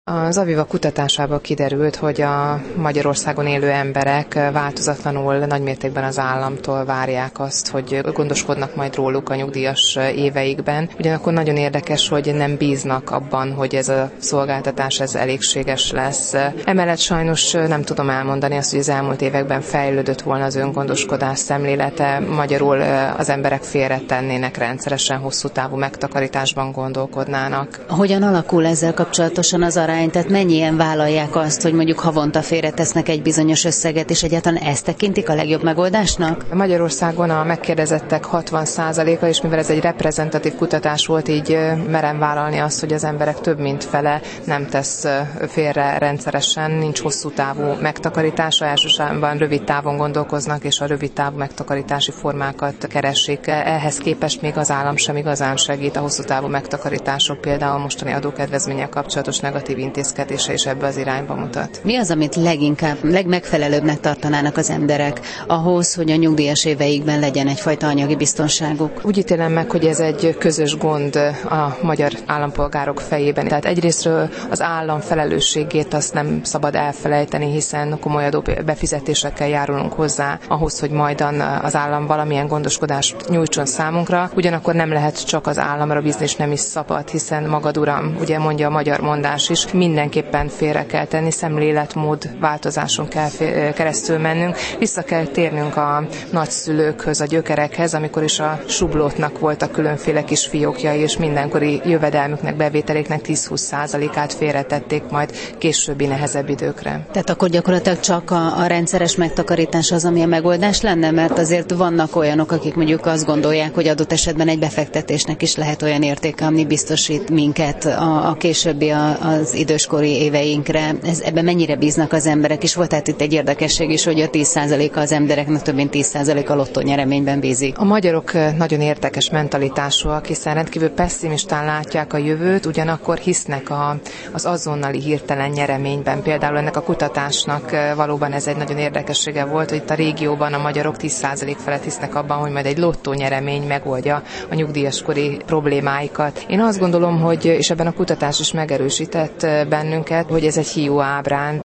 Az Aviva kutatásából kiderült, hogy a Magyarországon élő emberek változatlanul nagymértékben az államtól várják azt, hogy gondoskodnak majd róluk a nyugdíjas éveikben. Ugyanakkor nagyon érdekes, hogy nem bíznak abban, hogy ez a szolgáltatás ez elégséges lesz. Emellett sajnos nem tudom elmondani azt, hogy az elmúlt években fejlődött volna az öngondoskodás szemlélete, magyarul az emberek félretennének rendszeresen, hosszú távú megtakarításban gondolkodnának. Hogyan alakul ezzel kapcsolatosan az arány? Tehát mennyien vállalják azt, hogy mondjuk havonta félretesznek egy bizonyos összeget, és egyáltalán ezt tekintik a legjobb megoldásnak? Magyarországon a megkérdezettek 60%-a, és mivel ez egy reprezentatív kutatás volt, így merem vállalni azt, hogy az emberek több mint fele nem tesz félre rendszeresen, nincs hosszú távú megtakarítása, elsősorban rövid távon gondolkoznak, és a rövid távú megtakarítási formákat keresik. Ehhez képest még az állam sem igazán segít, a hosszú távú megtakarítások, például a mostani adókedvezménnyel kapcsolatos negatív intézkedése is ebbe az irányba mutat. Mi az, amit legmegfelelőbbnek tartanának az emberek ahhoz, hogy a nyugdíjas éveikben legyen egyfajta anyagi biztonságuk? Úgy ítélem meg, hogy ez egy közös gond a magyar állampolgárok fejében. Tehát egyrésztről az állam felelősségét azt nem szabad elfelejteni, hiszen komoly adóbefizetésekkel járulunk hozzá ahhoz, hogy majdan az állam valamilyen gondoskodást nyújtson számunkra. Ugyanakkor nem lehet csak az államra bízni, és nem is szabad, hiszen magad uram, ugye mondja a magyar mondás is, mindenképpen félre kell tenni, szemléletmód változáson kell keresztül mennünk. Vissza kell térnünk a nagyszülőkhöz, a gyökerekhez, amikor is a sublótnak voltak különféle kis fiókjai, és mindenkori jövedelmüknek, bevételéknek 10-20%-át félretették majd későbbi nehezebb időkre. Tehát akkor gyakorlatilag csak a rendszeres megtakarítás az, ami a megoldás lenne, mert azért vannak olyanok, akik mondjuk azt gondolják, hogy adott esetben egy befektetésnek is lehet olyan értéke, ami biztosít minket a későbbi az időskori éveinkre. Ebben mennyire bíznak az emberek? És volt tehát itt egy érdekesség is, hogy a 10%-a az embereknek több mint 10%-a lottó nyereményben bízik. A magyarok nagyon érdekes mentalitásúak, hiszen rendkívül pesszimistán látják a jövőt, ugyanakkor hisznek az azonnali hirtelen nyereményben. Például ennek a kutatásnak valóban ez egy nagyon érdekessége volt, hogy itt a régióban a magyarok 10% felett hisznek abban, hogy majd egy lottó nyeremény megoldja a nyugdíjaskori problémáikat. Én azt gondolom, hogy, és ebben a kutatás is megerősített bennünket, hogy ez egy hiú ábrán.